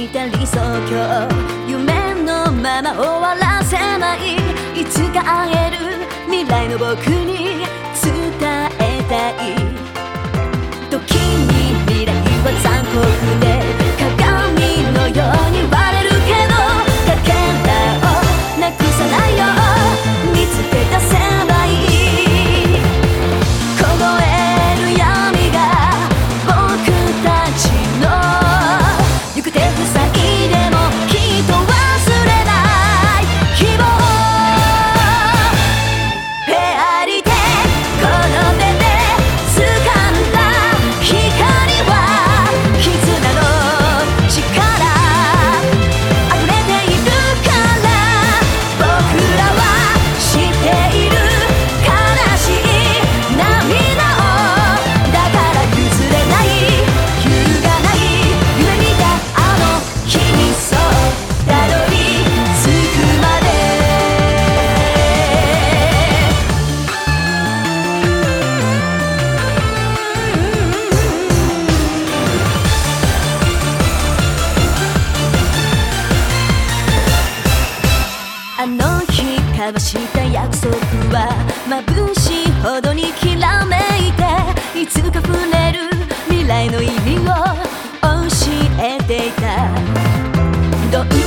した理想郷、夢のまま終わらせない、いつか会える未来の僕に伝えたい。時に未来は残酷で鏡のように割れるけど、かけらをなくさないよう見つけ出せばいい。凍える闇が僕たちの行く手塞いでもきっと忘れない希望。フェアリーでこの手で掴んだ光は絆の力溢れているから、僕らは知っている悲しい涙を。だから崩れない揺るがない夢見たあの日にそうたどり着くまで。あの日交わした約束は眩しいほどにきらめいて、いつか触れる未来の意味を教えていた。どん